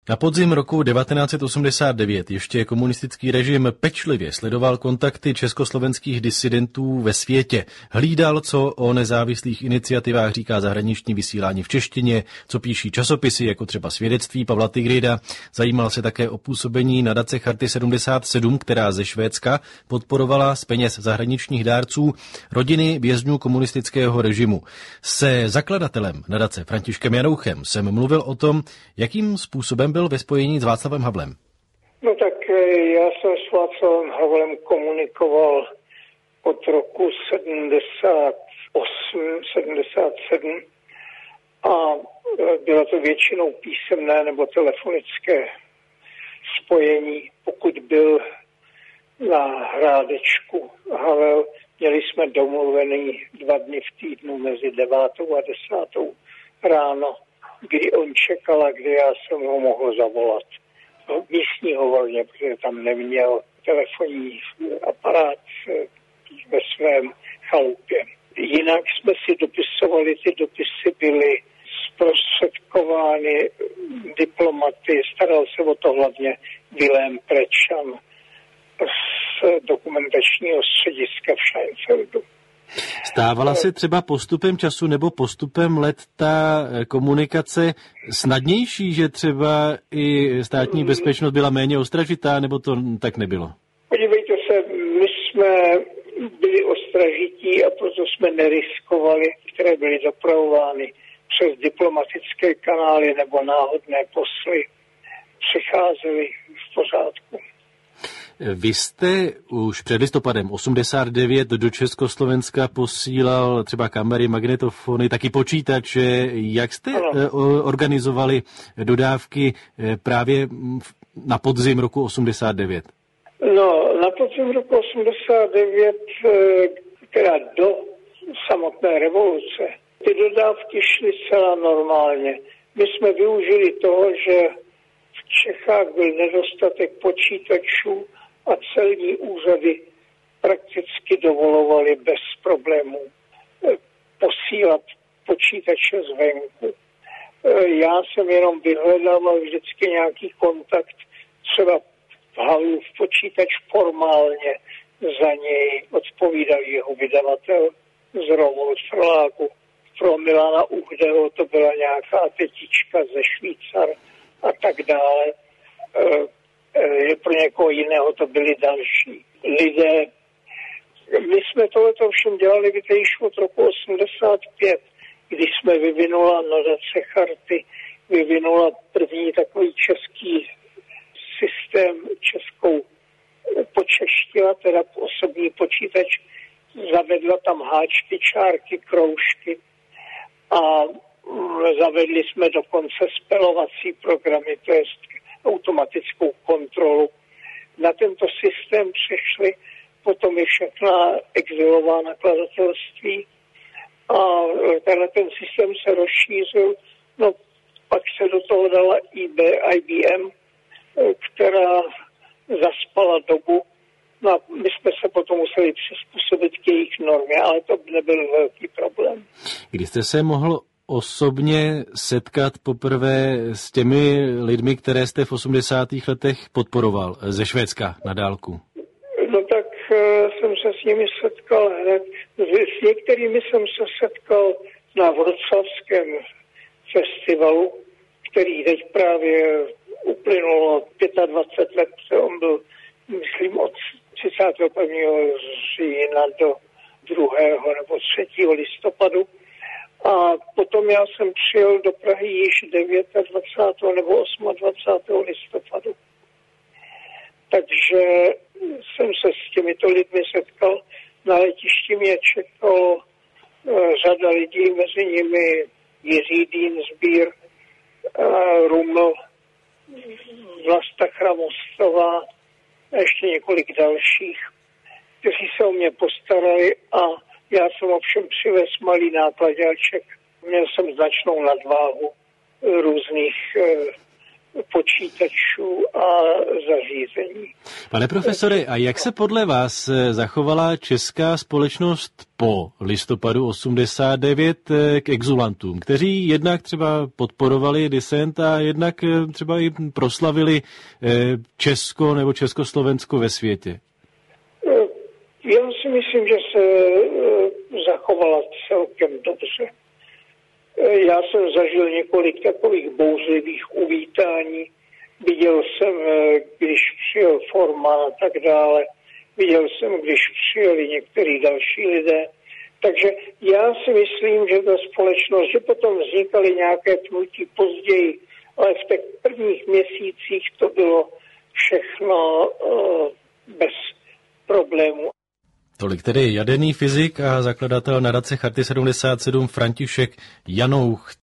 Na podzim roku 1989 ještě komunistický režim pečlivě sledoval kontakty československých disidentů ve světě. Hlídal, co o nezávislých iniciativách říká zahraniční vysílání v češtině, co píší časopisy, jako třeba Svědectví Pavla Tigrida. Zajímal se také o působení nadace Charty 77, která ze Švédska podporovala z peněz zahraničních dárců rodiny vězňů komunistického režimu. Se zakladatelem nadace Františkem Janouchem jsem mluvil o tom, jakým způsobem byl ve spojení s Václavem Havlem. No tak já jsem s Václavem Havlem komunikoval od roku 78, 77 a bylo to většinou písemné nebo telefonické spojení. Pokud byl na Hrádečku Havel, měli jsme domluvený 2 dny v týdnu mezi 9. a 10. ráno, kdy on čekal a kdy já jsem ho mohl zavolat. Místní hovorně, protože tam neměl telefonní aparát ve svém chalupě. Jinak jsme si dopisovali, ty dopisy byly zprostředkovány diplomaty, staral se o to hlavně Vilém Prečan z dokumentačního střediska v Scheinfeldu. Stávala se třeba postupem času nebo postupem let ta komunikace snadnější, že třeba i státní bezpečnost byla méně ostražitá, nebo to tak nebylo? Podívejte se, my jsme byli ostražití a proto jsme neriskovali, které byly dopravovány přes diplomatické kanály nebo náhodné posly. Přicházeli v pořádku. Vy jste už před listopadem 89 do Československa posílal třeba kamery, magnetofony, taky počítače. Jak jste organizovali dodávky právě na podzim roku 89? No, na podzim roku 89, teda do samotné revoluce, ty dodávky šly zcela normálně. My jsme využili toho, že v Čechách byl nedostatek počítačů a celní úřady prakticky dovolovaly bez problémů posílat počítače zvenku. Já jsem jenom vyhledával vždycky nějaký kontakt, třeba v Halu v počítač formálně za něj odpovídal jeho vydavatel z Romu, od Froláku. Pro Milana Uhdeho to byla nějaká tetička ze Švýcar a tak dále. Pro někoho jiného to byli další lidé. My jsme tohleto všem dělali, víte, již od roku 85, když jsme vyvinula nadace Charty, vyvinula první takový český systém, českou počeštila, teda osobní počítač, zavedla tam háčky, čárky, kroužky a zavedli jsme dokonce spelovací programy, to je automatickou kontrolu. Na tento systém přešly potom i všechna exilová nakladatelství a ten systém se rozšířil. No, pak se do toho dala IBM, která zaspala dobu. No a my jsme se potom museli přizpůsobit k jejich normě, ale to nebyl velký problém. Kdy jste se mohl osobně setkat poprvé s těmi lidmi, které jste v 80. letech podporoval ze Švédska na dálku? No tak jsem se s nimi setkal hned. S některými jsem se setkal na Wroclavském festivalu, který teď právě uplynulo 25 let. On byl, myslím, od 31. října do 2. nebo 3. listopadu. A potom já jsem přijel do Prahy již 29. nebo 28. listopadu. Takže jsem se s těmito lidmi setkal. Na letišti mě čekalo řada lidí, mezi nimi Jiří Dienstbier, Ruml, Vlasta Chramostová a ještě několik dalších, kteří se o mě postarali a já jsem ovšem přivez malý nákladáček. Měl jsem značnou nadváhu různých počítačů počítačů a zařízení. Pane profesore, a jak se podle vás zachovala česká společnost po listopadu 89 k exulantům, kteří jednak třeba podporovali disent a jednak třeba i proslavili Česko nebo Československo ve světě? Já si myslím, že se zachovala celkem dobře. Já jsem zažil několik takových bouřlivých uvítání. Viděl jsem, když přijel Forman a tak dále. Viděl jsem, když přijeli některý další lidé. Takže já si myslím, že ta společnost, že potom vznikaly nějaké pnutí později, ale v těch prvních měsících to bylo všechno bez problémů. Tolik tedy jaderný fyzik a zakladatel nadace Charty 77 František Janouch.